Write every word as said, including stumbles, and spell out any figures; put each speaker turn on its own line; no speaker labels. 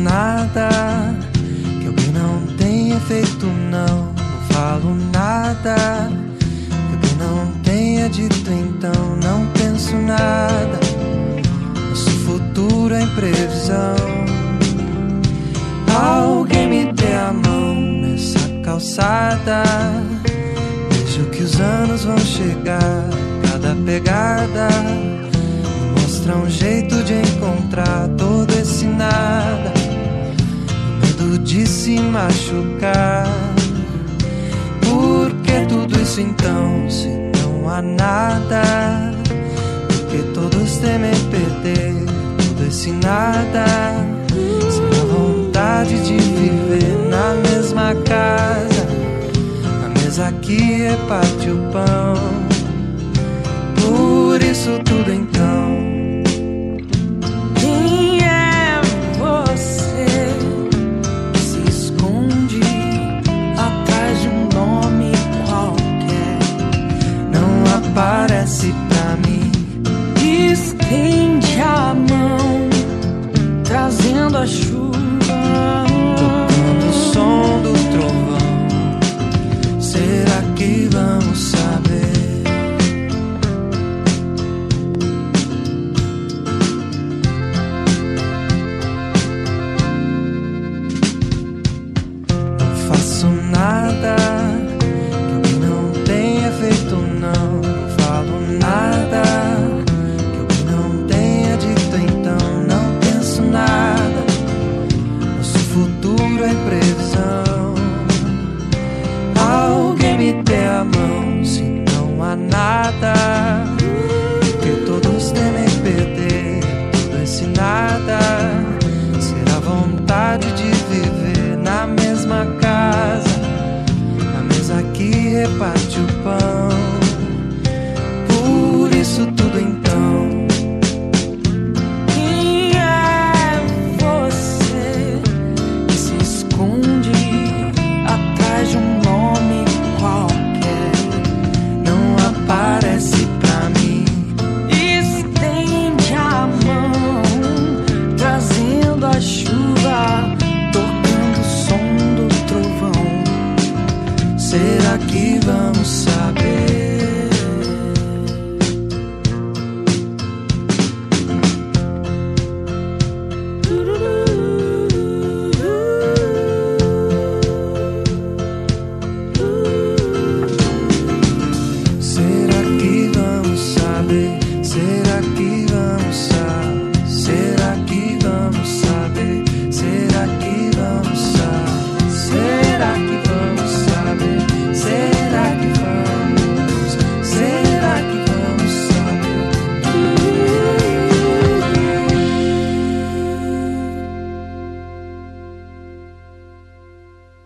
nada que alguém não tenha feito, não. Não falo nada que alguém não tenha dito, então não penso nada. Nosso futuro é imprevisão. Alguém me dê a mão nessa calçada. Vejo que os anos vão chegar. Cada pegada me mostra um jeito de encontrar todo esse nada. O medo de se machucar. Por que tudo isso então, se não há nada? Por que todos temem perder todo esse nada? Sem a vontade de viver na mesma casa, a mesa que reparte o pão. Por isso tudo então.
Quem é você que se esconde atrás de um nome qualquer?
Não aparece pra mim.
Estende a mão, trazendo a chuva,
tocando o som do trovão. Será que vamos saber? Não faço nada que alguém não tenha feito, não. Não falo nada que alguém não tenha dito, então não penso nada. Nosso futuro é previsão. Alguém me dê a mão, se não há nada. Porque todos temem perder todo esse nada. Será vontade de viver na mesma casa, a mesa que reparte o pão. Por isso tudo então.
quem é você que se esconde atrás de um nome qualquer?
Não aparece pra mim.
Estende a mão, trazendo a chuva, tocando o som do trovão.
Será que vamos saber?